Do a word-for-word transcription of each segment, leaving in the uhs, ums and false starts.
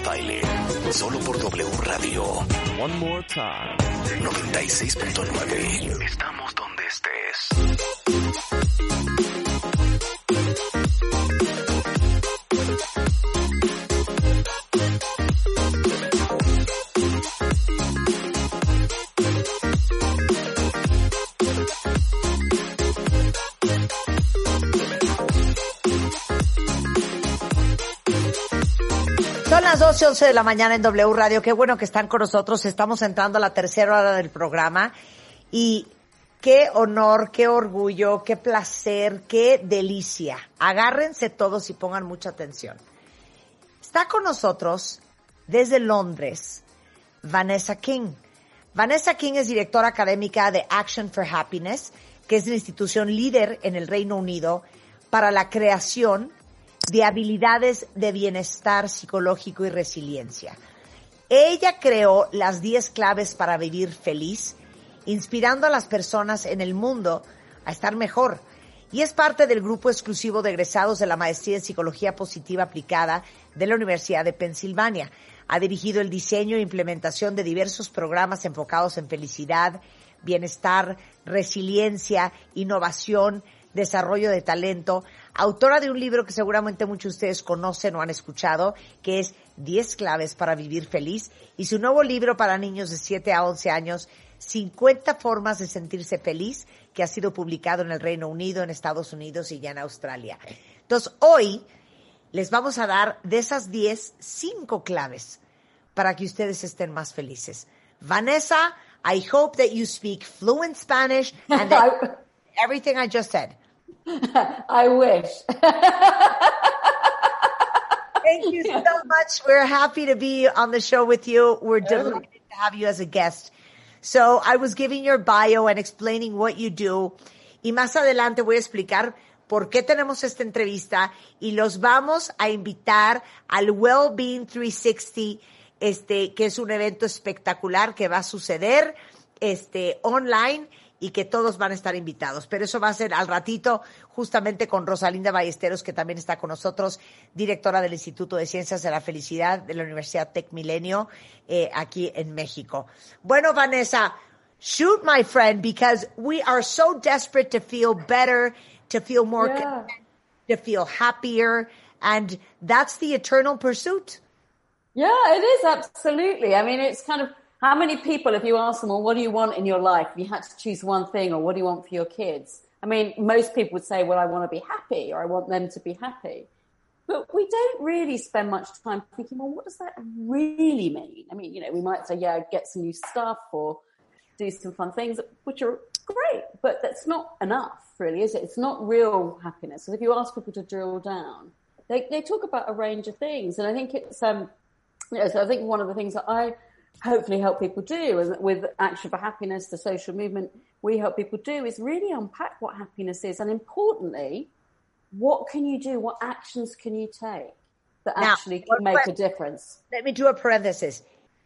Baile, solo por W Radio. One more time. noventa y seis punto nueve. Estamos donde estés. Son las doce once de la mañana en W Radio. Qué bueno que están con nosotros. Estamos entrando a la tercera hora del programa. Y qué honor, qué orgullo, qué placer, qué delicia. Agárrense todos y pongan mucha atención. Está con nosotros desde Londres Vanessa King. Vanessa King es directora académica de Action for Happiness, que es la institución líder en el Reino Unido para la creación de habilidades de bienestar psicológico y resiliencia. Ella creó las diez claves para vivir feliz, inspirando a las personas en el mundo a estar mejor. Y es parte del grupo exclusivo de egresados de la Maestría en Psicología Positiva Aplicada de la Universidad de Pensilvania. Ha dirigido el diseño e implementación de diversos programas enfocados en felicidad, bienestar, resiliencia, innovación, desarrollo de talento, autora de un libro que seguramente muchos de ustedes conocen o han escuchado, que es diez claves para vivir feliz, y su nuevo libro para niños de siete a once años, cincuenta formas de sentirse feliz, que ha sido publicado en el Reino Unido, en Estados Unidos y ya en Australia. Entonces, hoy les vamos a dar de esas diez, cinco claves para que ustedes estén más felices. Vanessa, I hope that you speak fluent Spanish and that everything I just said. I wish. Thank you so much. We're happy to be on the show with you. We're delighted to have you as a guest. So I was giving your bio and explaining what you do. Y más adelante voy a explicar por qué tenemos esta entrevista y los vamos a invitar al Wellbeing trescientos sesenta, este, que es un evento espectacular que va a suceder, este, online, y que todos van a estar invitados. Pero eso va a ser al ratito, justamente con Rosalinda Ballesteros, que también está con nosotros, directora del Instituto de Ciencias de la Felicidad de la Universidad Tec Milenio, eh, aquí en México. Bueno, Vanessa, shoot, my friend, because we are so desperate to feel better, to feel more Yeah. content, to feel happier, and that's the eternal pursuit. Yeah, it is, absolutely. I mean, it's kind of, how many people, if you ask them, well, what do you want in your life? If you had to choose one thing, or what do you want for your kids? I mean, most people would say, well, I want to be happy, or I want them to be happy. But we don't really spend much time thinking, well, what does that really mean? I mean, you know, we might say, yeah, get some new stuff or do some fun things, which are great, but that's not enough, really, is it? It's not real happiness. So if you ask people to drill down, they, they talk about a range of things. And I think it's, um, you know, so I think one of the things that I hopefully help people do, and with Action for Happiness, the social movement, we help people do is really unpack what happiness is, and importantly, what can you do, what actions can you take that Now, actually can make a difference? Let me do a parenthesis.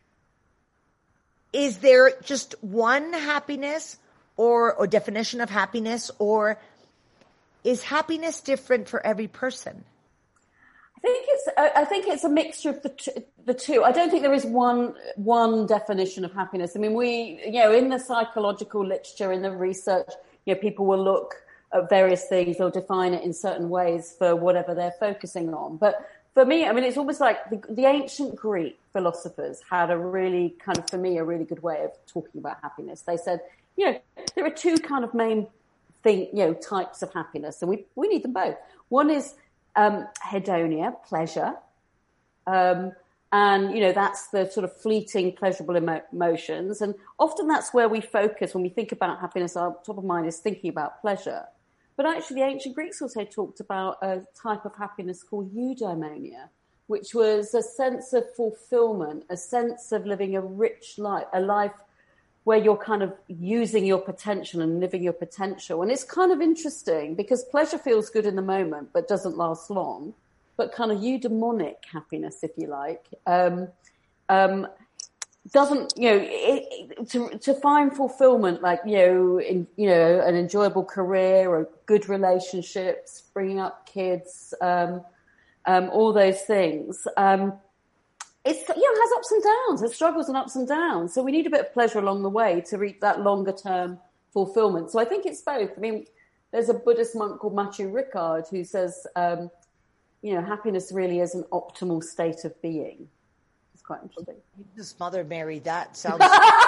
Is there just one happiness or, or definition of happiness, or is happiness different for every person? I think it's I think it's a mixture of the two, the two. I don't think there is one one definition of happiness. I mean, we, you know, in the psychological literature, in the research, you know, people will look at various things. They'll define it in certain ways for whatever they're focusing on. But for me, I mean, it's almost like the, the ancient Greek philosophers had a really kind of, for me, a really good way of talking about happiness. They said, you know, there are two kind of main thing, you know, types of happiness, and we we need them both. One is Um, hedonia, pleasure. Um, and, you know, that's the sort of fleeting, pleasurable emo- emotions. And often that's where we focus when we think about happiness. Our top of mind is thinking about pleasure. But actually, the ancient Greeks also talked about a type of happiness called eudaimonia, which was a sense of fulfillment, a sense of living a rich life, a life where you're kind of using your potential and living your potential. And it's kind of interesting because pleasure feels good in the moment, but doesn't last long. But kind of eudaimonic happiness, if you like, um, um, doesn't, you know, it, it, to, to find fulfillment, like, you know, in, you know, an enjoyable career or good relationships, bringing up kids, um, um, all those things, um, it's, you know, it has ups and downs. It struggles and ups and downs. So we need a bit of pleasure along the way to reach that longer term fulfillment. So I think it's both. I mean, there's a Buddhist monk called Matthieu Ricard who says, um, you know, happiness really is an optimal state of being. It's quite interesting. You just Mother Mary, that sounds...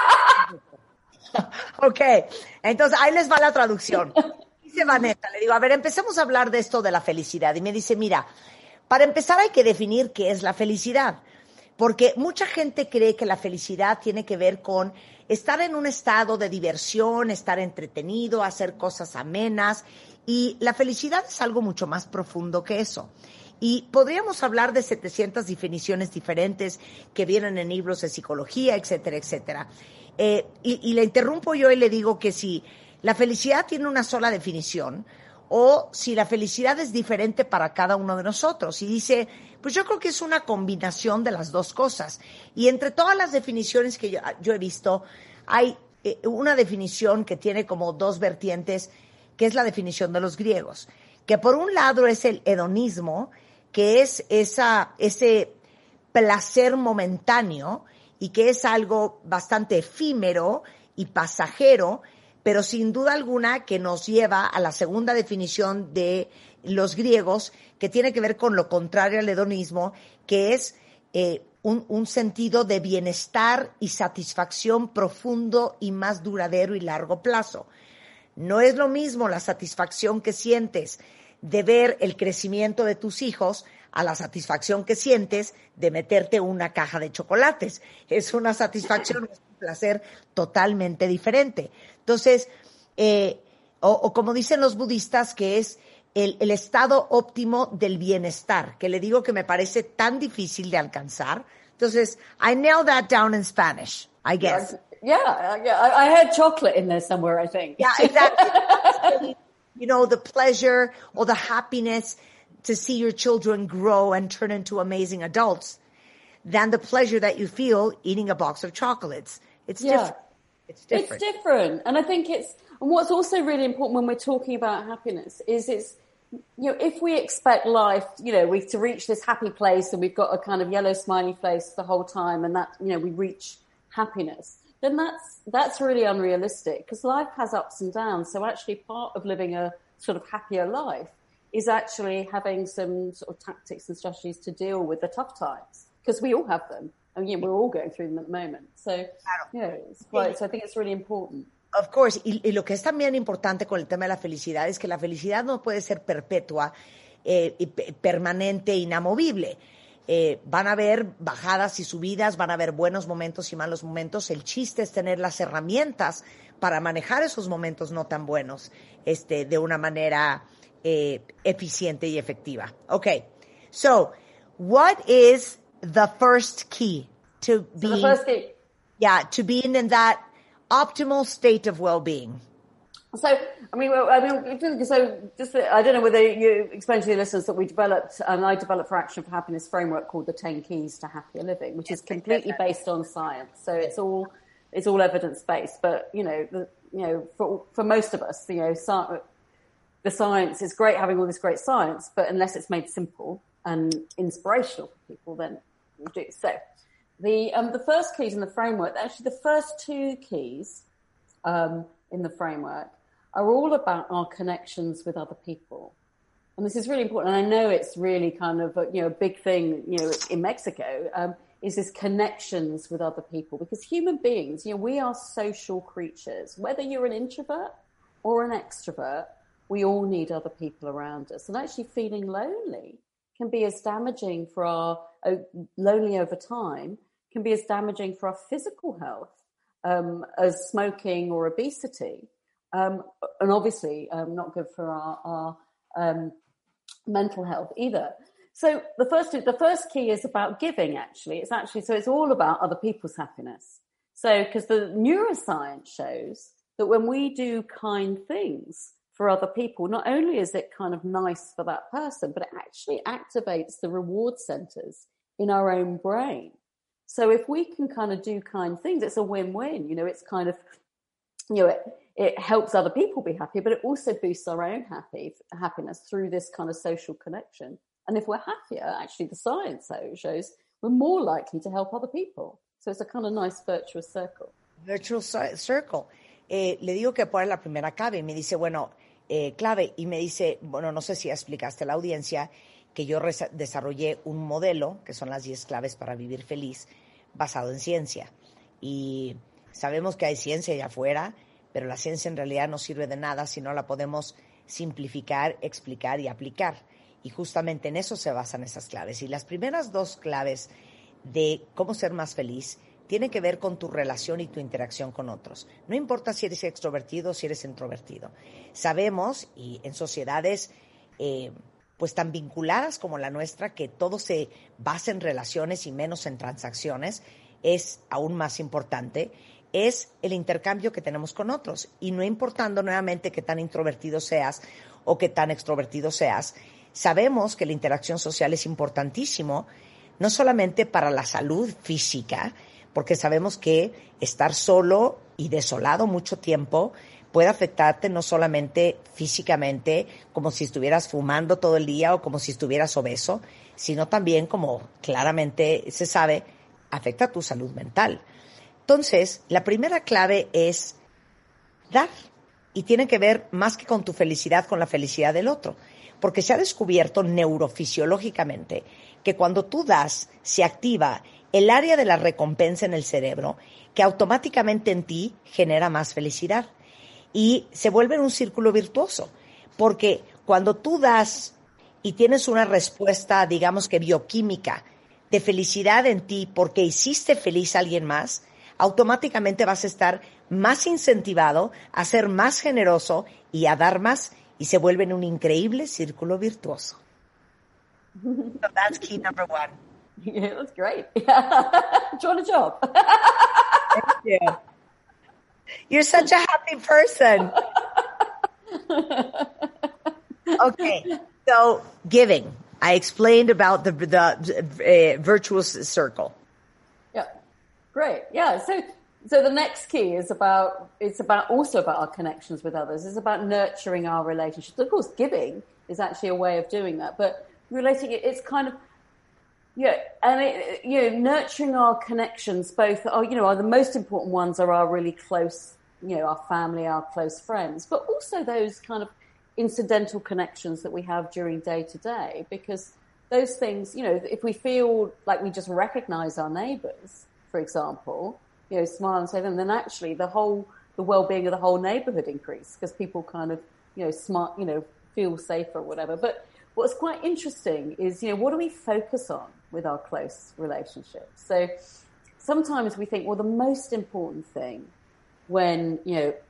Ok, entonces ahí les va la traducción. Dice Vanessa, le digo, a ver, empecemos a hablar de esto de la felicidad. Y me dice, mira, para empezar hay que definir qué es la felicidad. Porque mucha gente cree que la felicidad tiene que ver con estar en un estado de diversión, estar entretenido, hacer cosas amenas. Y la felicidad es algo mucho más profundo que eso. Y podríamos hablar de setecientas definiciones diferentes que vienen en libros de psicología, etcétera, etcétera. Eh, y, y le interrumpo yo y le digo que si la felicidad tiene una sola definición o si la felicidad es diferente para cada uno de nosotros. Y dice, pues yo creo que es una combinación de las dos cosas. Y entre todas las definiciones que yo, yo he visto, hay eh, una definición que tiene como dos vertientes, que es la definición de los griegos. Que por un lado es el hedonismo, que es esa, ese placer momentáneo, y que es algo bastante efímero y pasajero, pero sin duda alguna que nos lleva a la segunda definición de los griegos, que tiene que ver con lo contrario al hedonismo, que es eh, un, un sentido de bienestar y satisfacción profundo y más duradero y largo plazo. No es lo mismo la satisfacción que sientes de ver el crecimiento de tus hijos a la satisfacción que sientes de meterte una caja de chocolates. Es una satisfacción, es un placer totalmente diferente. Entonces, eh, o, o como dicen los budistas, que es el, el estado óptimo del bienestar, que le digo que me parece tan difícil de alcanzar. Entonces, I nailed that down in Spanish, I guess. Yeah, yeah. I, I heard chocolate in there somewhere, I think. Yeah, exactly. You know, the pleasure or the happiness to see your children grow and turn into amazing adults than the pleasure that you feel eating a box of chocolates. It's yeah. different. It's different. It's different. And I think it's, and what's also really important when we're talking about happiness is it's, you know, if we expect life, you know, we to reach this happy place and we've got a kind of yellow smiley face the whole time and that, you know, we reach happiness, then that's, that's really unrealistic because life has ups and downs. So actually part of living a sort of happier life is actually having some sort of tactics and strategies to deal with the tough times because we all have them. I mean, we're all going through them at the moment. So, you know, it's quite, so I think it's really important. Of course. Y, y lo que es también importante con el tema de la felicidad es que la felicidad no puede ser perpetua, eh, y permanente, inamovible. Eh, van a haber bajadas y subidas, van a haber buenos momentos y malos momentos. El chiste es tener las herramientas para manejar esos momentos no tan buenos, este, de una manera eh, eficiente y efectiva. Okay. So, what is the first key to be, so the first key. yeah, to being in that optimal state of well-being? So, I mean, I mean, so just, I don't know whether you explained to the listeners that we developed, and I developed for Action for Happiness framework called the ten Keys to Happier Living, which is completely based on science. So it's all, it's all evidence-based, but, you know, the, you know, for, for most of us, you know, sci- the science is great having all this great science, but unless it's made simple and inspirational for people, then we'll do. So the, um, the first keys in the framework, actually the first two keys, um, in the framework are all about our connections with other people. And this is really important. And I know it's really kind of a, you know, a big thing, you know, in Mexico, um, is this connections with other people because human beings, you know, we are social creatures, whether you're an introvert or an extrovert, we all need other people around us. And actually feeling lonely can be as damaging for our, uh, lonely over time can be as damaging for our physical health, um, as smoking or obesity. Um, and obviously, um, not good for our, our, um, mental health either. So the first, the first key is about giving, actually. It's actually, so it's all about other people's happiness. So, because the neuroscience shows that when we do kind things for other people, not only is it kind of nice for that person, but it actually activates the reward centers in our own brain. So if we can kind of do kind things, it's a win-win. You know, it's kind of, you know, it, it helps other people be happy, but it also boosts our own happy happiness through this kind of social connection. And if we're happier, actually the science shows we're more likely to help other people. So it's a kind of nice virtuous circle. Virtual circle. Eh, le digo que cuál es la primera clave y me dice, bueno, eh, clave, y me dice, bueno, no sé si explicaste a la audiencia que yo desarrollé un modelo, que son las diez claves para vivir feliz, basado en ciencia. Y sabemos que hay ciencia allá afuera, pero la ciencia en realidad no sirve de nada si no la podemos simplificar, explicar y aplicar. Y justamente en eso se basan esas claves. Y las primeras dos claves de cómo ser más feliz tienen que ver con tu relación y tu interacción con otros. No importa si eres extrovertido o si eres introvertido. Sabemos, y en sociedades eh, pues tan vinculadas como la nuestra, que todo se basa en relaciones y menos en transacciones, es aún más importante, es el intercambio que tenemos con otros. Y no importando nuevamente qué tan introvertido seas o qué tan extrovertido seas, sabemos que la interacción social es importantísimo, no solamente para la salud física, porque sabemos que estar solo y desolado mucho tiempo puede afectarte no solamente físicamente, como si estuvieras fumando todo el día o como si estuvieras obeso, sino también, como claramente se sabe, afecta a tu salud mental. Entonces, la primera clave es dar, y tiene que ver más que con tu felicidad, con la felicidad del otro, porque se ha descubierto neurofisiológicamente que cuando tú das, se activa el área de la recompensa en el cerebro, que automáticamente en ti genera más felicidad. Y se vuelve un círculo virtuoso, porque cuando tú das y tienes una respuesta, digamos que bioquímica, de felicidad en ti porque hiciste feliz a alguien más, automáticamente vas a estar más incentivado a ser más generoso y a dar más, y se vuelve en un increíble círculo virtuoso. So that's key number one. Yeah, that's great. Do you want a job? Thank you. You're such a happy person. Okay, so giving. I explained about the the uh, virtuous circle. Yeah, great. Yeah, so so the next key is about it's about also about our connections with others. It's about nurturing our relationships. Of course, giving is actually a way of doing that, but relating it, it's kind of yeah, and it, you know, nurturing our connections. Both are you know are the most important ones are our really close, you know, our family, our close friends, but also those kind of incidental connections that we have during day to day, because those things, you know, if we feel like we just recognize our neighbors, for example, you know, smile and say them, then actually the whole, the well-being of the whole neighborhood increase because people kind of, you know, smart, you know, feel safer or whatever. But what's quite interesting is, you know, what do we focus on with our close relationships? So sometimes we think, well, the most important thing when, you know,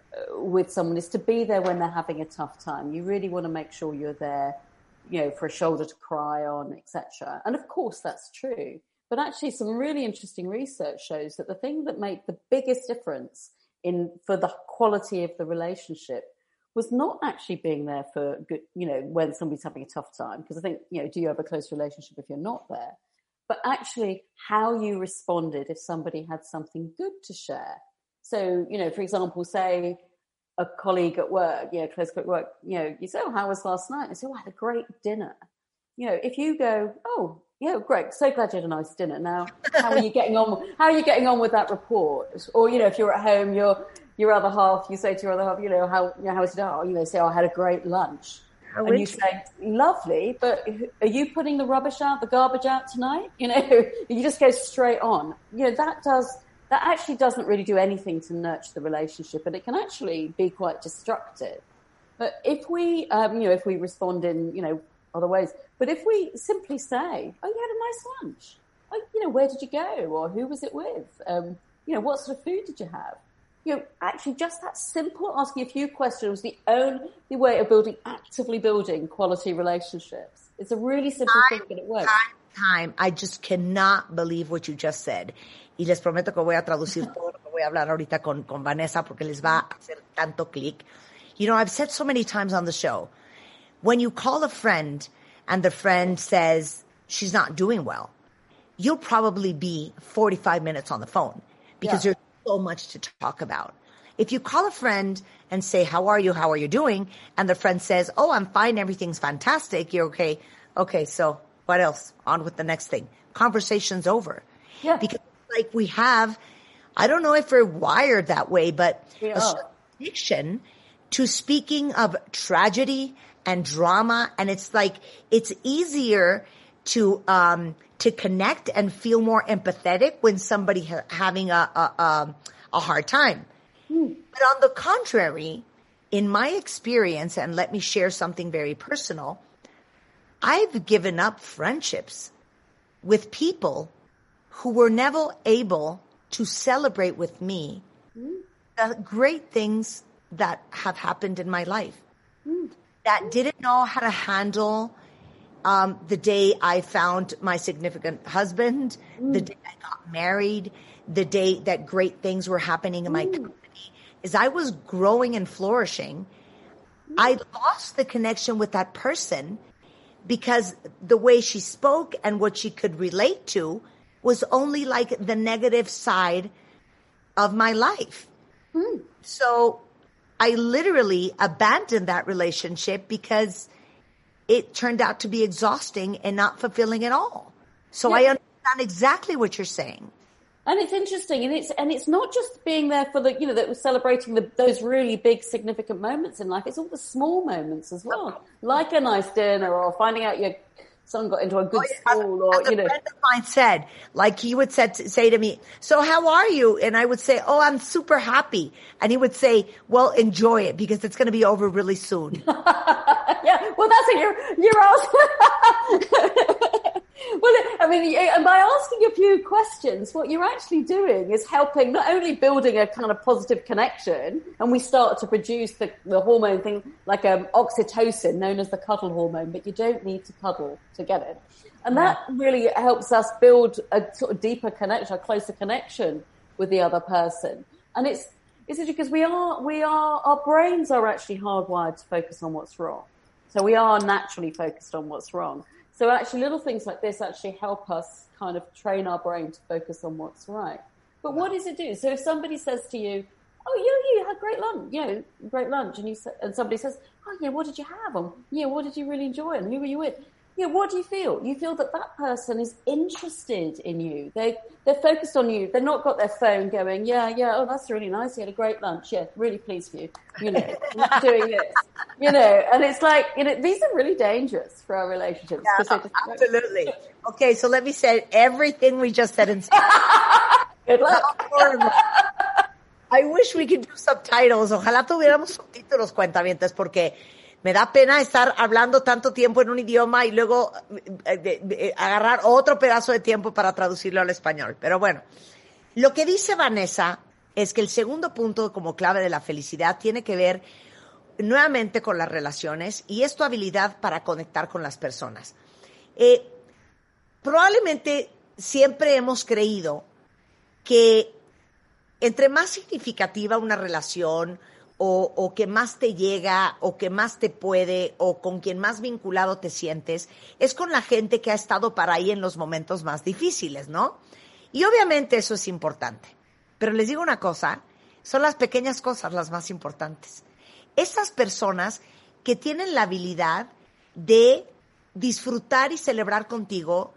with someone is to be there when they're having a tough time. You really want to make sure you're there, you know, for a shoulder to cry on, et cetera. And of course that's true. But actually some really interesting research shows that the thing that made the biggest difference in for the quality of the relationship was not actually being there for good, you know, when somebody's having a tough time. Because I think, you know, do you have a close relationship if you're not there? But actually how you responded if somebody had something good to share. So, you know, for example, say a colleague at work, you know, close colleague at work, you know, you say, oh, how was last night? I say, oh, I had a great dinner. You know, if you go, oh, yeah, great, so glad you had a nice dinner. Now, how are you getting on? How are you getting on with that report? Or, you know, if you're at home, your your other half, you say to your other half, you know, how you know, how was it? Oh, you know, say, oh, I had a great lunch. How and you say, lovely, but are you putting the rubbish out, the garbage out tonight? You know, you just go straight on. You know, that does... that actually doesn't really do anything to nurture the relationship, and it can actually be quite destructive. But if we, um, you know, if we respond in, you know, other ways, but if we simply say, oh, you had a nice lunch. Oh, you know, where did you go? Or who was it with? Um, you know, what sort of food did you have? You know, actually just that simple asking a few questions was the only way of building, actively building quality relationships. It's a really simple time, thing, but it works. Time, time. I just cannot believe what you just said. Y les prometo que voy a traducir todo lo que voy a hablar ahorita con, con Vanessa porque les va a hacer tanto clic. You know, I've said so many times on the show, when you call a friend and the friend says she's not doing well, you'll probably be forty-five minutes on the phone because yeah. there's so much to talk about. If you call a friend and say, how are you, how are you doing? And the friend says, oh, I'm fine, everything's fantastic, you're okay. Okay, so... what else? On with the next thing. Conversation's over. Yeah. Because like we have, I don't know if we're wired that way, but We a are. certain addiction to speaking of tragedy and drama. And it's like, it's easier to, um, to connect and feel more empathetic when somebody ha- having a, a, a, a hard time. Mm. But on the contrary, in my experience, and let me share something very personal, I've given up friendships with people who were never able to celebrate with me Mm. the great things that have happened in my life, Mm. that didn't know how to handle um, the day I found my significant husband, Mm. the day I got married, the day that great things were happening in my Mm. company. As I was growing and flourishing, I lost the connection with that person because the way she spoke and what she could relate to was only like the negative side of my life. Mm. So I literally abandoned that relationship because it turned out to be exhausting and not fulfilling at all. So Yeah. I understand exactly what you're saying. And it's interesting, and it's and it's not just being there for the, you know, that was celebrating the, those really big, significant moments in life. It's all the small moments as well, like a nice dinner or finding out your son got into a good school, or As a you know. friend of mine said, like he would said, say to me, so how are you? And I would say, oh, I'm super happy. And he would say, well, enjoy it because it's going to be over really soon. Yeah, well, that's it. You're you're asking. Well, I mean, and by asking a few questions, what you're actually doing is helping, not only building a kind of positive connection, and we start to produce the, the hormone thing like um, oxytocin, known as the cuddle hormone, but you don't need to cuddle to get it. And that really helps us build a sort of deeper connection, a closer connection with the other person. And it's, it's because we are, we are, our brains are actually hardwired to focus on what's wrong. So we are naturally focused on what's wrong. So actually little things like this actually help us kind of train our brain to focus on what's right. But what does it do? So if somebody says to you, oh, yeah, you had great lunch, you know, great lunch. And you sa- and somebody says, oh, yeah, what did you have? And, yeah, what did you really enjoy? And who were you with? Yeah, what do you feel? You feel that that person is interested in you. They, they're focused on you. They've not got their phone going, yeah, yeah, oh, that's really nice. You had a great lunch. Yeah, really pleased for you. You know, doing this, you know, and it's like, you know, these are really dangerous for our relationships. Yeah, 'cause they just- absolutely. Okay, so let me say everything we just said in Good luck. I wish we could do subtitles. Ojalá tuviéramos subtítulos, cuentavientes, porque me da pena estar hablando tanto tiempo en un idioma y luego eh, de, de, agarrar otro pedazo de tiempo para traducirlo al español. Pero bueno, lo que dice Vanessa es que el segundo punto como clave de la felicidad tiene que ver nuevamente con las relaciones y es tu habilidad para conectar con las personas. Eh, probablemente siempre hemos creído que entre más significativa una relación o, o que más te llega o que más te puede o con quien más vinculado te sientes, es con la gente que ha estado para ahí en los momentos más difíciles, ¿no? Y obviamente eso es importante. Pero les digo una cosa, son las pequeñas cosas las más importantes. Esas personas que tienen la habilidad de disfrutar y celebrar contigo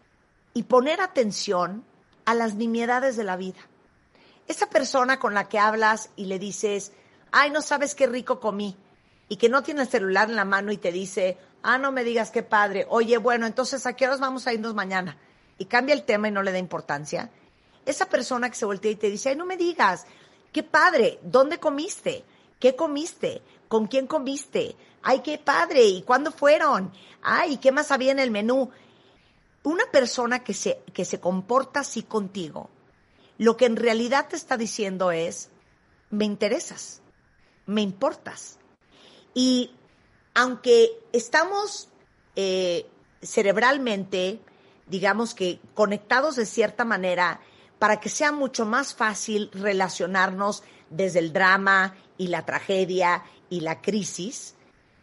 y poner atención a las nimiedades de la vida. Esa persona con la que hablas y le dices, ay, no sabes qué rico comí, y que no tiene el celular en la mano y te dice, ah, no me digas qué padre, oye, bueno, entonces ¿a qué horas vamos a irnos mañana? Y cambia el tema y no le da importancia. Esa persona que se voltea y te dice, ay, no me digas, qué padre, ¿dónde comiste? ¿Qué comiste? ¿Con quién comiste? Ay, qué padre, ¿y cuándo fueron? Ay, ¿qué más había en el menú? Una persona que se, que se comporta así contigo, lo que en realidad te está diciendo es, me interesas, me importas. Y aunque estamos eh, cerebralmente, digamos que conectados de cierta manera, para que sea mucho más fácil relacionarnos desde el drama y la tragedia y la crisis,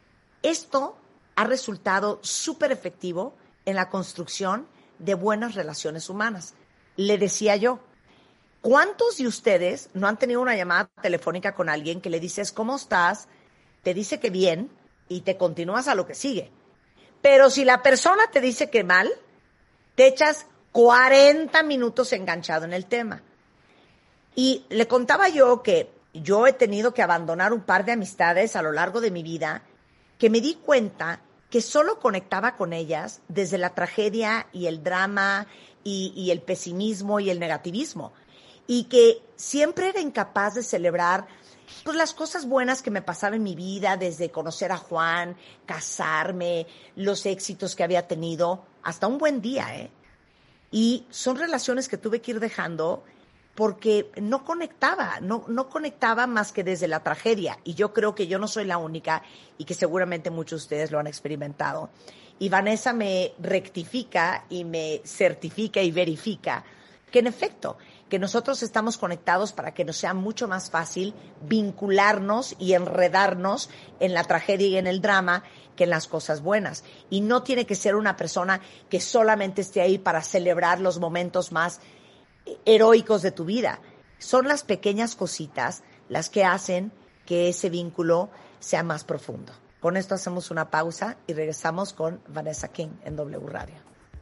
esto ha resultado súper efectivo en la construcción de buenas relaciones humanas. Le decía yo, ¿cuántos de ustedes no han tenido una llamada telefónica con alguien que le dices, ¿cómo estás? Te dice que bien y te continúas a lo que sigue? Pero si la persona te dice que mal, te echas cuarenta minutos enganchado en el tema. Y le contaba yo que yo he tenido que abandonar un par de amistades a lo largo de mi vida que me di cuenta que solo conectaba con ellas desde la tragedia y el drama y, y el pesimismo y el negativismo. Y que siempre era incapaz de celebrar pues, las cosas buenas que me pasaban en mi vida, desde conocer a Juan, casarme, los éxitos que había tenido, hasta un buen día, ¿eh? Y son relaciones que tuve que ir dejando porque no conectaba, no, no conectaba más que desde la tragedia. Y yo creo que yo no soy la única y que seguramente muchos de ustedes lo han experimentado. Y Vanessa me rectifica y me certifica y verifica que en efecto, que nosotros estamos conectados para que nos sea mucho más fácil vincularnos y enredarnos en la tragedia y en el drama que en las cosas buenas. Y no tiene que ser una persona que solamente esté ahí para celebrar los momentos más heroicos de tu vida. Son las pequeñas cositas las que hacen que ese vínculo sea más profundo. Con esto hacemos una pausa y regresamos con Vanessa King en W Radio.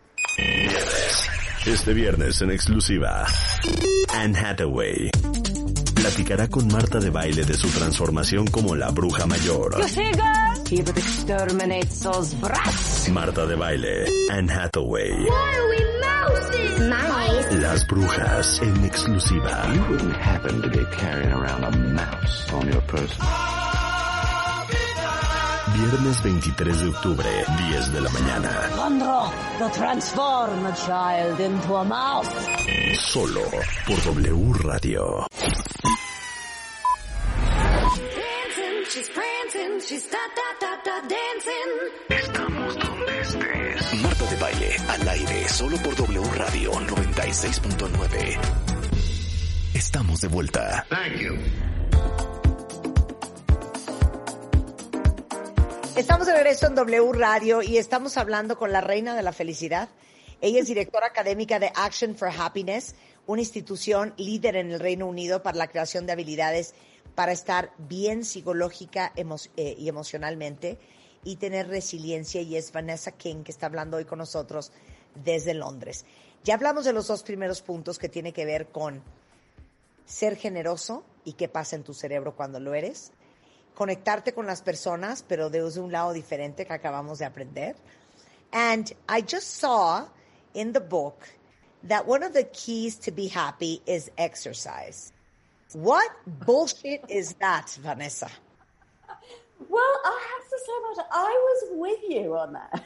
Este viernes en exclusiva, Anne Hathaway platicará con Marta de Baile de su transformación como la bruja mayor. Marta de Baile, Anne Hathaway. Las brujas en exclusiva. You wouldn't happen to be carrying around a mouse on your person. Viernes veintitrés de octubre, diez de la mañana. Alejandro, to transform a child into a mouse. Solo por W Radio. Estamos donde estés. Marta de Baile, al aire, solo por W Radio noventa y seis punto nueve. Estamos de vuelta. Thank you. Estamos de regreso en W Radio y estamos hablando con la reina de la felicidad. Ella es directora académica de Action for Happiness, una institución líder en el Reino Unido para la creación de habilidades para estar bien psicológica emo- eh, y emocionalmente y tener resiliencia. Y es Vanessa King, que está hablando hoy con nosotros desde Londres. Ya hablamos de los dos primeros puntos que tiene que ver con ser generoso y qué pasa en tu cerebro cuando lo eres. Conectarte con las personas, pero desde un lado diferente que acabamos de aprender. And I just saw in the book that one of the keys to be happy is exercise. What bullshit is that, Vanessa? Well, I have to say, Marta, I was with you on that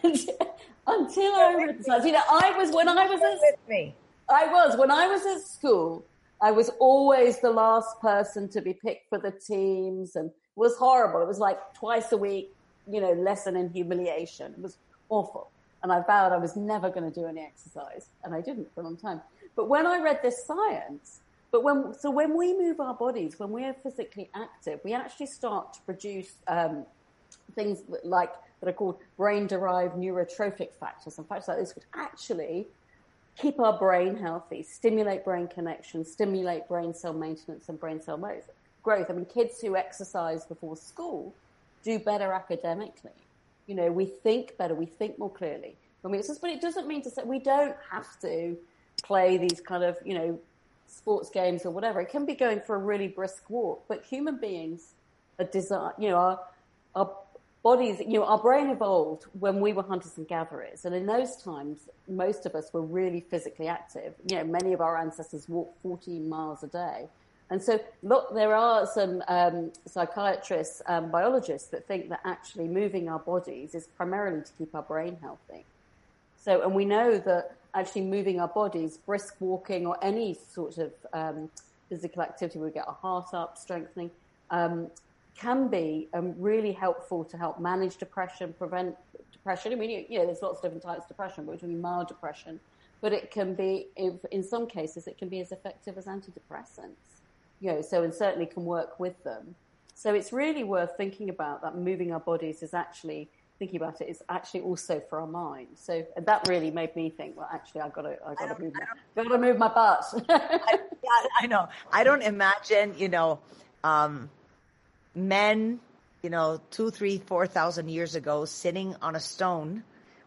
until I read this. You know, I was when I was at, with me. I was when I was at school. I was always the last person to be picked for the teams, and it was horrible. It was like twice a week, you know, lesson in humiliation. It was awful. And I vowed I was never going to do any exercise, and I didn't for a long time. But when I read this science, but when so when we move our bodies, when we are physically active, we actually start to produce um, things like that are called brain-derived neurotrophic factors, and factors like this which actually keep our brain healthy, stimulate brain connection, stimulate brain cell maintenance and brain cell growth. I mean, kids who exercise before school do better academically. You know, we think better, we think more clearly when we exercise, but it doesn't mean to say we don't have to play these kind of, you know, sports games or whatever. It can be going for a really brisk walk, but human beings are designed, you know, our, our bodies, you know, our brain evolved when we were hunters and gatherers. And in those times, most of us were really physically active. You know, many of our ancestors walked fourteen miles a day. And so, look, there are some um, psychiatrists and um, biologists that think that actually moving our bodies is primarily to keep our brain healthy. So, and we know that actually moving our bodies, brisk walking or any sort of um, physical activity, we get our heart up, strengthening, um, can be um, really helpful to help manage depression, prevent depression. I mean, you know, there's lots of different types of depression, but we're talking mild depression. But it can be, if, in some cases, it can be as effective as antidepressants. You know, so and certainly can work with them. So it's really worth thinking about that. Moving our bodies is actually thinking about it is actually also for our mind. So that really made me think, well, actually, I've got to, I've got to move, my, got to move my butt. I, yeah, I know. I don't imagine, you know, um, men, you know, two, three, four thousand years ago, sitting on a stone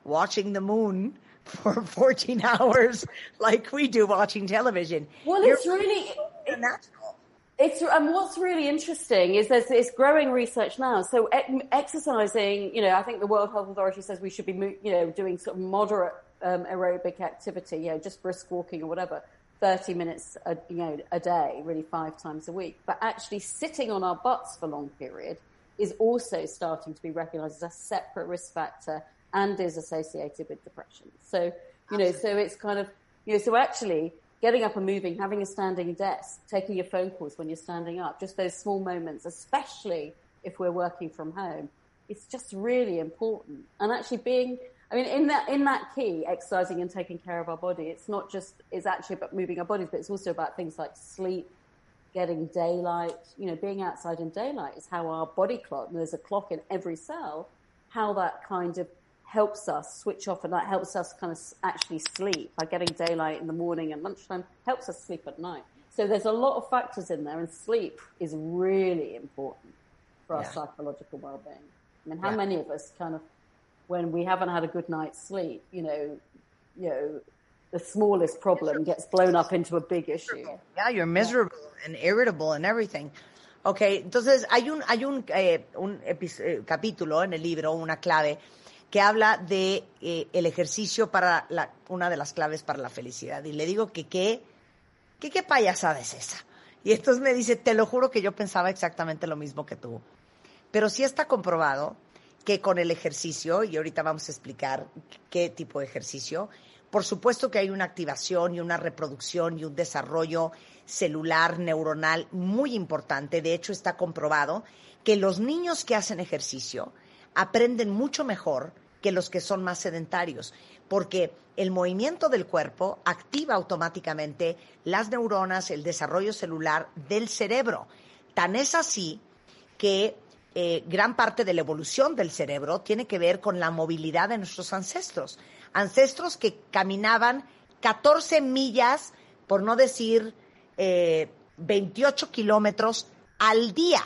watching the moon for fourteen hours like we do watching television. Well, You're it's really it, natural. It's and what's really interesting is there's this growing research now. So e- exercising, you know, I think the World Health Authority says we should be, you know, doing sort of moderate um, aerobic activity, you know, just brisk walking or whatever, thirty minutes, a, you know, a day, really five times a week. But actually sitting on our butts for a long period is also starting to be recognised as a separate risk factor and is associated with depression. So, you know, so it's kind of, you know, so actually getting up and moving, having a standing desk, taking your phone calls when you're standing up, just those small moments, especially if we're working from home, it's just really important. And actually being, I mean, in that, in that key, exercising and taking care of our body, it's not just, it's actually about moving our bodies, but it's also about things like sleep, getting daylight, you know, being outside in daylight is how our body clock, and there's a clock in every cell, how that kind of helps us switch off, and that helps us kind of actually sleep by getting daylight in the morning and lunchtime, helps us sleep at night. So there's a lot of factors in there, and sleep is really important for our yeah. psychological well-being. I mean, how yeah. many of us kind of, when we haven't had a good night's sleep, you know, you know, the smallest problem gets blown up into a big issue. Yeah, you're miserable yeah. and irritable and everything. Okay, entonces hay un hay un eh, un epi- eh, capítulo en el libro, una clave que habla de eh, el ejercicio para la, una de las claves para la felicidad. Y le digo que qué que qué payasada es esa. Y entonces me dice, te lo juro que yo pensaba exactamente lo mismo que tú. Pero sí está comprobado que con el ejercicio, y ahorita vamos a explicar qué tipo de ejercicio, por supuesto que hay una activación y una reproducción y un desarrollo celular, neuronal muy importante. De hecho, está comprobado que los niños que hacen ejercicio aprenden mucho mejor que los que son más sedentarios, porque el movimiento del cuerpo activa automáticamente las neuronas, el desarrollo celular del cerebro. Tan es así que eh, gran parte de la evolución del cerebro tiene que ver con la movilidad de nuestros ancestros. Ancestros que caminaban catorce millas, por no decir eh, veintiocho kilómetros al día.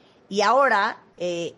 Y ahora, eh,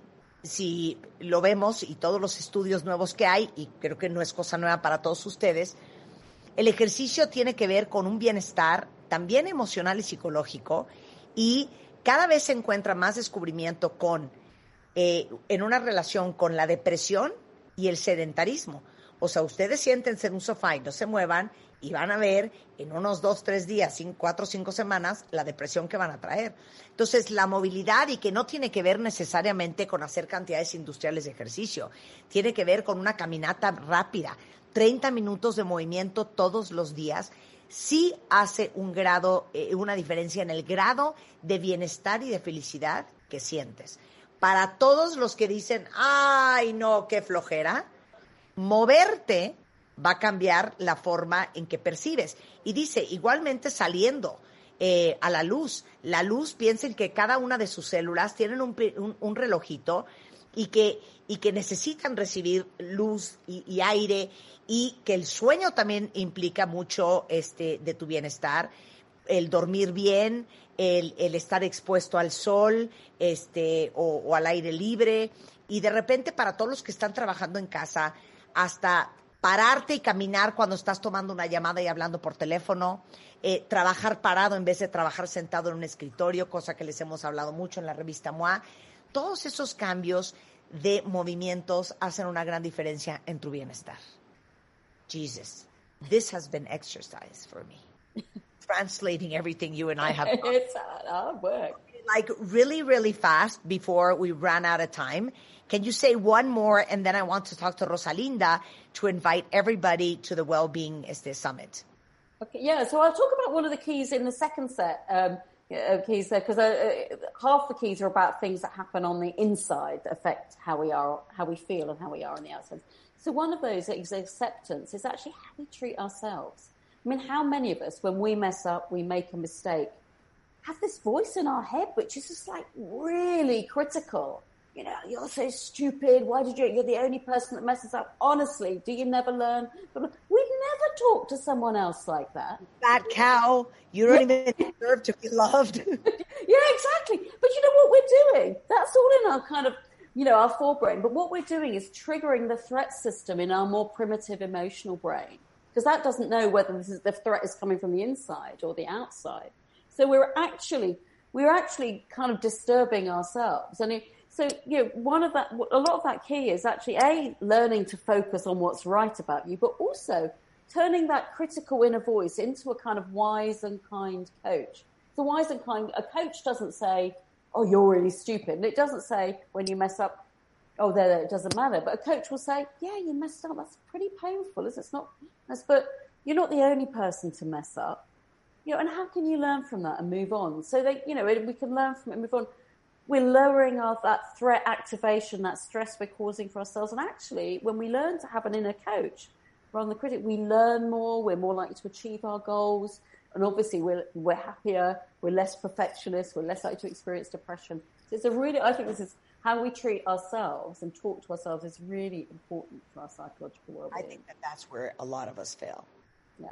si lo vemos y todos los estudios nuevos que hay, y creo que no es cosa nueva para todos ustedes, el ejercicio tiene que ver con un bienestar también emocional y psicológico, y cada vez se encuentra más descubrimiento con, eh, en una relación con la depresión y el sedentarismo. O sea, ustedes siéntense en un sofá y no se muevan y van a ver en unos dos, tres días, cinco, cuatro, cinco semanas la depresión que van a traer. Entonces, la movilidad, y que no tiene que ver necesariamente con hacer cantidades industriales de ejercicio, tiene que ver con una caminata rápida, treinta minutos de movimiento todos los días, sí hace un grado, eh, una diferencia en el grado de bienestar y de felicidad que sientes. Para todos los que dicen, ay, no, qué flojera, moverte va a cambiar la forma en que percibes. Y dice, igualmente saliendo eh, a la luz. La luz, piensen que cada una de sus células tienen un, un, un relojito y que, y que necesitan recibir luz y, y aire, y que el sueño también implica mucho este, de tu bienestar, el dormir bien, el, el estar expuesto al sol este, o, o al aire libre. Y de repente, para todos los que están trabajando en casa, hasta pararte y caminar cuando estás tomando una llamada y hablando por teléfono, eh, trabajar parado en vez de trabajar sentado en un escritorio, cosa que les hemos hablado mucho en la revista M O A. Todos esos cambios de movimientos hacen una gran diferencia en tu bienestar. Jesus, this has been exercise for me. Translating everything you and I have. It's hard work. Like really, really fast before we run out of time. Can you say one more, and then I want to talk to Rosalinda to invite everybody to the Wellbeing este, Summit. Okay, yeah, so I'll talk about one of the keys in the second set um, of keys there, because uh, half the keys are about things that happen on the inside that affect how we are, how we feel and how we are on the outside. So one of those is acceptance, is actually how we treat ourselves. I mean, how many of us, when we mess up, we make a mistake, have this voice in our head which is just like really critical. You know, you're so stupid. Why did you? You're the only person that messes up. Honestly, do you never learn? We'd never talk to someone else like that. Fat cow. You don't even deserve to be loved. Yeah, exactly. But you know what we're doing? That's all in our kind of you know, our forebrain. But what we're doing is triggering the threat system in our more primitive emotional brain, because that doesn't know whether this is, the threat is coming from the inside or the outside. So we're actually, we're actually kind of disturbing ourselves. And it, so, you know, one of that, a lot of that key is actually, A, learning to focus on what's right about you, but also turning that critical inner voice into a kind of wise and kind coach. So wise and kind, a coach doesn't say, oh, you're really stupid. And it doesn't say when you mess up, oh, there, there, it doesn't matter. But a coach will say, yeah, you messed up. That's pretty painful. It's not, that's, but you're not the only person to mess up. You know, and how can you learn from that and move on? So they, you know, we can learn from it and move on. We're lowering our, that threat activation, that stress we're causing for ourselves. And actually, when we learn to have an inner coach rather than the critic, we learn more, we're more likely to achieve our goals. And obviously, we're, we're happier, we're less perfectionist, we're less likely to experience depression. So it's a really, I think this is how we treat ourselves and talk to ourselves is really important for our psychological well-being. I think that that's where a lot of us fail. Yeah.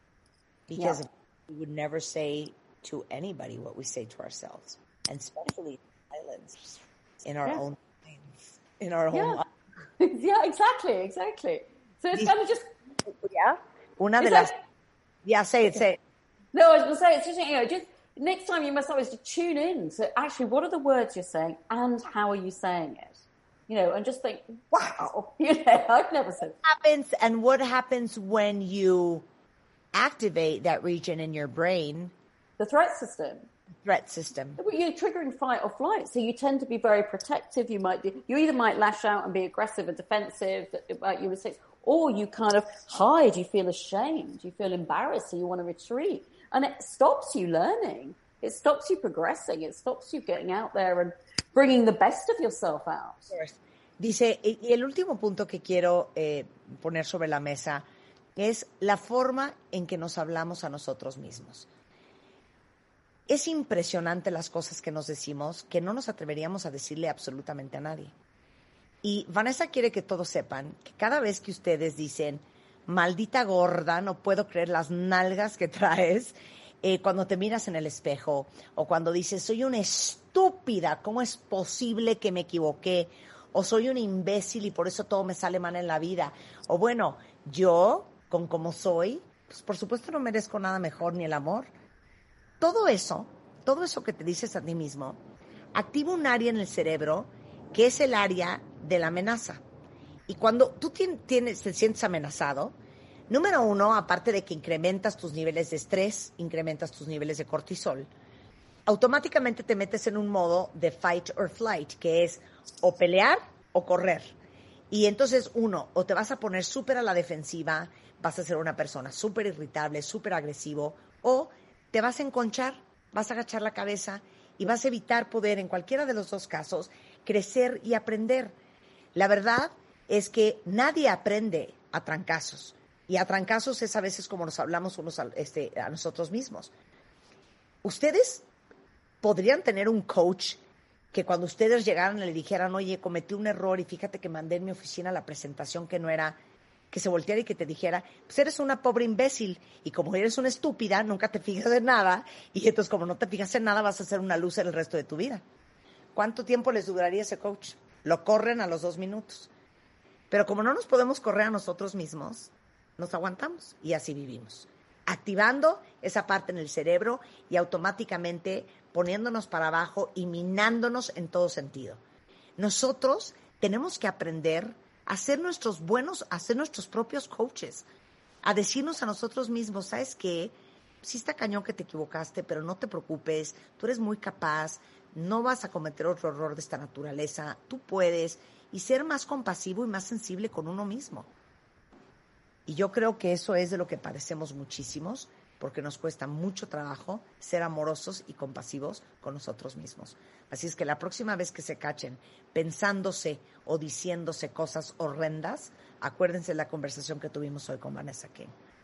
Because yeah. we would never say to anybody what we say to ourselves, and especially silence in our yeah. own minds, in our yeah. own lives. Yeah, exactly, exactly. So it's kind of just... Yeah. Una de it's las... like, yeah, say it, say it. No, I was going to say, it's just, you know, just next time you must always to tune in to actually what are the words you're saying and how are you saying it? You know, and just think, wow, you know, I've never said that. Happens, and what happens when you activate that region in your brain? The threat system. Threat system. You're triggering fight or flight, so you tend to be very protective. You might do, you either might lash out and be aggressive and defensive about your mistakes, or you kind of hide. You feel ashamed. You feel embarrassed, so you want to retreat. And it stops you learning. It stops you progressing. It stops you getting out there and bringing the best of yourself out. Dice, y el último punto que quiero eh, poner sobre la mesa es la forma en que nos hablamos a nosotros mismos. Es impresionante las cosas que nos decimos que no nos atreveríamos a decirle absolutamente a nadie. Y Vanessa quiere que todos sepan que cada vez que ustedes dicen maldita gorda, no puedo creer las nalgas que traes, eh, cuando te miras en el espejo, o cuando dices, soy una estúpida, ¿cómo es posible que me equivoqué? O soy un imbécil y por eso todo me sale mal en la vida. O bueno, yo, con como soy, pues por supuesto no merezco nada mejor ni el amor. Todo eso, todo eso que te dices a ti mismo, activa un área en el cerebro que es el área de la amenaza. Y cuando tú tienes, te sientes amenazado, número uno, aparte de que incrementas tus niveles de estrés, incrementas tus niveles de cortisol, automáticamente te metes en un modo de fight or flight, que es o pelear o correr. Y entonces, uno, o te vas a poner súper a la defensiva, vas a ser una persona súper irritable, súper agresivo, o te vas a enconchar, vas a agachar la cabeza y vas a evitar poder, en cualquiera de los dos casos, crecer y aprender. La verdad es que nadie aprende a trancazos. Y a trancazos es a veces como nos hablamos unos a, este, a nosotros mismos. Ustedes podrían tener un coach que cuando ustedes llegaran le dijeran, oye, cometí un error y fíjate que mandé en mi oficina la presentación que no era, que se volteara y que te dijera, pues eres una pobre imbécil y como eres una estúpida, nunca te fijas en nada y entonces como no te fijas en nada vas a ser una loser el resto de tu vida. ¿Cuánto tiempo les duraría ese coach? Lo corren a los dos minutos. Pero como no nos podemos correr a nosotros mismos, nos aguantamos y así vivimos. Activando esa parte en el cerebro y automáticamente poniéndonos para abajo y minándonos en todo sentido. Nosotros tenemos que aprender a ser nuestros buenos, a ser nuestros propios coaches, a decirnos a nosotros mismos, ¿sabes qué? Sí está cañón que te equivocaste, pero no te preocupes, tú eres muy capaz, no vas a cometer otro error de esta naturaleza, tú puedes, y ser más compasivo y más sensible con uno mismo. Y yo creo que eso es de lo que padecemos muchísimos, porque nos cuesta mucho trabajo ser amorosos y compasivos con nosotros mismos. Así es que la próxima vez que se cachen pensándose o diciéndose cosas horrendas, acuérdense de la conversación que tuvimos hoy con Vanessa King.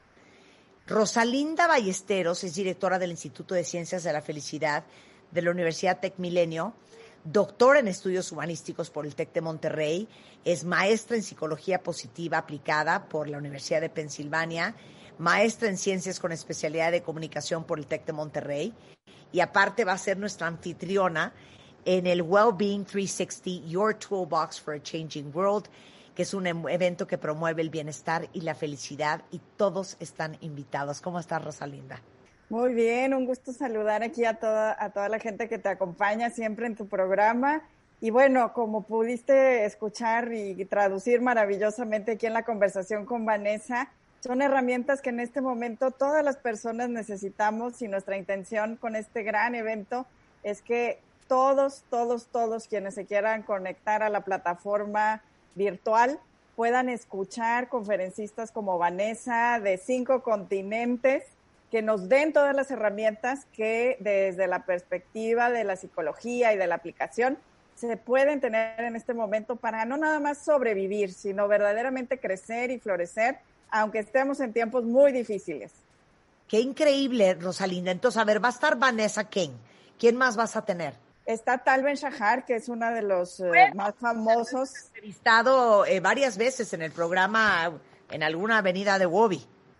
Rosalinda Ballesteros es directora del Instituto de Ciencias de la Felicidad de la Universidad Tec Milenio, doctora en estudios humanísticos por el Tec de Monterrey, es maestra en psicología positiva aplicada por la Universidad de Pensilvania, maestra en ciencias con especialidad de comunicación por el Tec de Monterrey y aparte va a ser nuestra anfitriona en el Wellbeing trescientos sesenta, Your Toolbox for a Changing World, que es un evento que promueve el bienestar y la felicidad, y todos están invitados. ¿Cómo estás, Rosalinda? Muy bien, un gusto saludar aquí a toda, a toda la gente que te acompaña siempre en tu programa. Y bueno, como pudiste escuchar y traducir maravillosamente aquí en la conversación con Vanessa, son herramientas que en este momento todas las personas necesitamos, y nuestra intención con este gran evento es que todos, todos, todos quienes se quieran conectar a la plataforma virtual puedan escuchar conferencistas como Vanessa de cinco continentes que nos den todas las herramientas que desde la perspectiva de la psicología y de la aplicación se pueden tener en este momento para no nada más sobrevivir, sino verdaderamente crecer y florecer, aunque estemos en tiempos muy difíciles. Qué increíble, Rosalinda. Entonces, a ver, va a estar Vanessa King. ¿Quién más vas a tener? Está Tal Ben-Shahar, que es una de los eh, bueno, más famosos. Hemos entrevistado eh, varias veces en el programa, en alguna avenida de Wobby.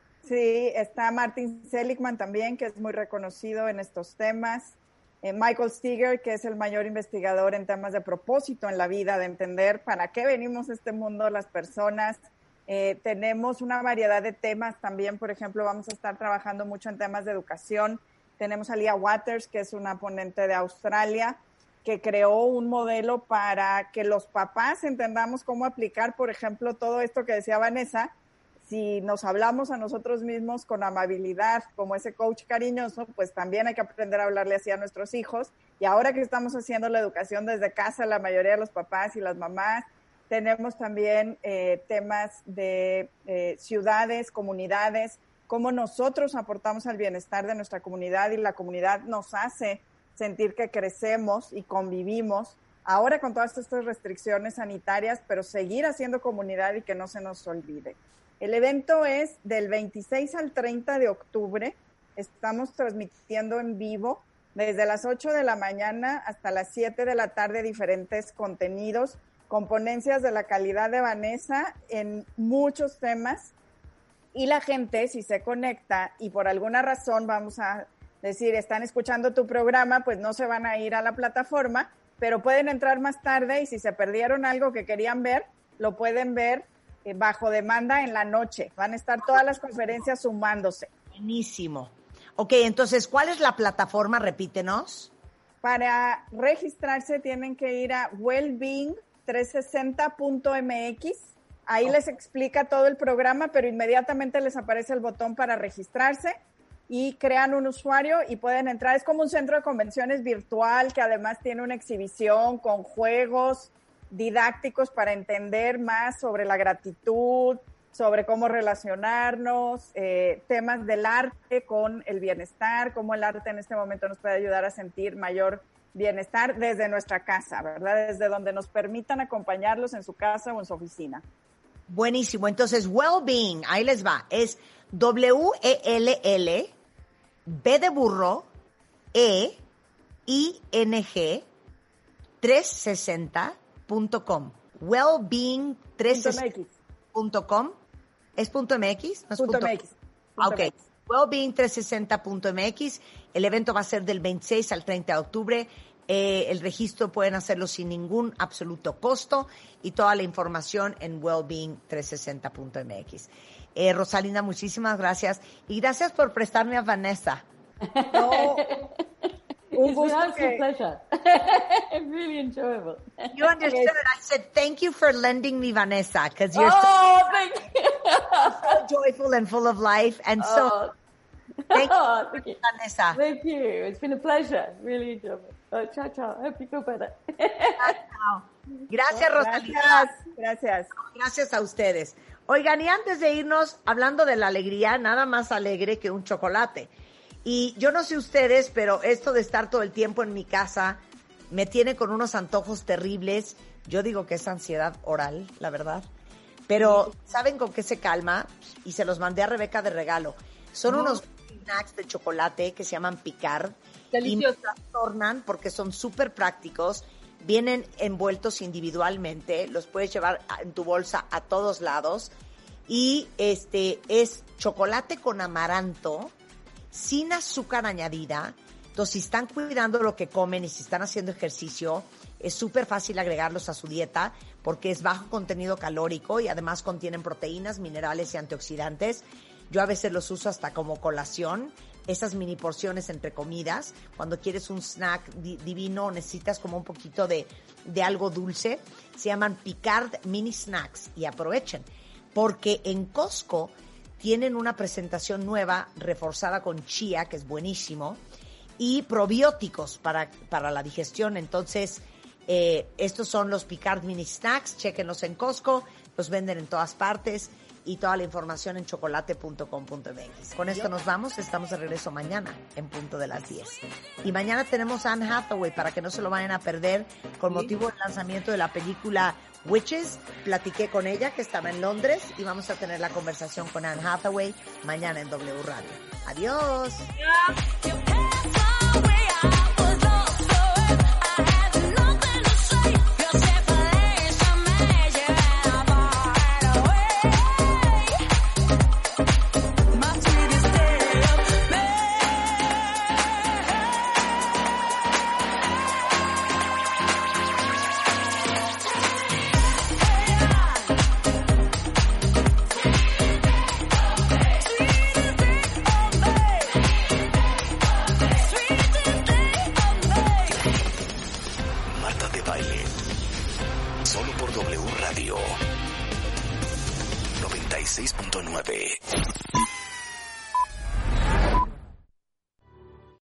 Sí, está Martin Seligman también, que es muy reconocido en estos temas. Eh, Michael Steger, que es el mayor investigador en temas de propósito en la vida, de entender para qué venimos a este mundo las personas. Eh, tenemos una variedad de temas también. Por ejemplo, vamos a estar trabajando mucho en temas de educación. Tenemos a Leah Waters, que es una ponente de Australia, que creó un modelo para que los papás entendamos cómo aplicar, por ejemplo, todo esto que decía Vanessa. Si nos hablamos a nosotros mismos con amabilidad, como ese coach cariñoso, pues también hay que aprender a hablarle así a nuestros hijos. Y ahora que estamos haciendo la educación desde casa, la mayoría de los papás y las mamás, tenemos también eh, temas de eh, ciudades, comunidades, cómo nosotros aportamos al bienestar de nuestra comunidad, y la comunidad nos hace sentir que crecemos y convivimos, ahora con todas estas restricciones sanitarias, pero seguir haciendo comunidad y que no se nos olvide. El evento es del veintiséis al treinta de octubre, estamos transmitiendo en vivo desde las ocho de la mañana hasta las siete de la tarde diferentes contenidos, con ponencias de la calidad de Vanessa en muchos temas. Y la gente, si se conecta y por alguna razón, vamos a decir, están escuchando tu programa, pues no se van a ir a la plataforma, pero pueden entrar más tarde, y si se perdieron algo que querían ver, lo pueden ver eh, bajo demanda en la noche. Van a estar todas las conferencias sumándose. Buenísimo. Ok, entonces, ¿cuál es la plataforma? Repítenos. Para registrarse tienen que ir a wellbeing trescientos sesenta punto m x. Ahí les explica todo el programa, pero inmediatamente les aparece el botón para registrarse y crean un usuario y pueden entrar. Es como un centro de convenciones virtual que además tiene una exhibición con juegos didácticos para entender más sobre la gratitud, sobre cómo relacionarnos, eh, temas del arte con el bienestar, cómo el arte en este momento nos puede ayudar a sentir mayor bienestar desde nuestra casa, ¿verdad? Desde donde nos permitan acompañarlos en su casa o en su oficina. Buenísimo. Entonces, Wellbeing, ahí les va. Es W E L L, B de burro, E, I N G, trescientos sesenta punto com. Wellbeing trescientos sesenta punto com. ¿Es punto M X? ¿No es punto punto M X. Ah, ok. Wellbeing trescientos sesenta punto M X. El evento va a ser del veintiséis al treinta de octubre. Eh, el registro pueden hacerlo sin ningún absoluto costo, y toda la información en wellbeing trescientos sesenta punto m x. Eh, Rosalinda, muchísimas gracias, y gracias por prestarme a Vanessa. No, un It's gusto an absolute que... pleasure. Really enjoyable. You understood. I said thank you for lending me Vanessa, because you're Oh, thank you. so, so joyful and full of life, and so Oh. thank you, Oh, thank you. Vanessa. Thank you. It's been a pleasure. Really enjoyable. Oh, ciao, ciao. I hope you feel better. Gracias, Rosalinda. Gracias, gracias. Gracias a ustedes. Oigan, y antes de irnos, hablando de la alegría, nada más alegre que un chocolate. Y yo no sé ustedes, pero esto de estar todo el tiempo en mi casa me tiene con unos antojos terribles. Yo digo que es ansiedad oral, la verdad. Pero, ¿saben con qué se calma? Y se los mandé a Rebeca de regalo. Son unos snacks de chocolate que se llaman Picard. Deliciosa. Y me tornan porque son súper prácticos. Vienen envueltos individualmente. Los puedes llevar en tu bolsa a todos lados. Y este es chocolate con amaranto, sin azúcar añadida, Entonces, si están cuidando lo que comen y si están haciendo ejercicio, es súper fácil agregarlos a su dieta porque es bajo contenido calórico y además contienen proteínas, minerales y antioxidantes. Yo a veces los uso hasta como colación, esas mini porciones entre comidas. Cuando quieres un snack di- divino, necesitas como un poquito de, de algo dulce. Se llaman Picard Mini Snacks y aprovechen. Porque en Costco tienen una presentación nueva reforzada con chía, que es buenísimo, y probióticos para, para la digestión. Entonces, eh, estos son los Picard Mini Snacks. Chéquenlos en Costco. Los venden en todas partes. Y toda la información en chocolate punto com punto m x. Con esto nos vamos. Estamos de regreso mañana en punto de las diez. Y mañana tenemos a Anne Hathaway para que no se lo vayan a perder con motivo del lanzamiento de la película Witches. Platiqué con ella que estaba en Londres y vamos a tener la conversación con Anne Hathaway mañana en W Radio. Adiós. W Radio noventa y seis punto nueve.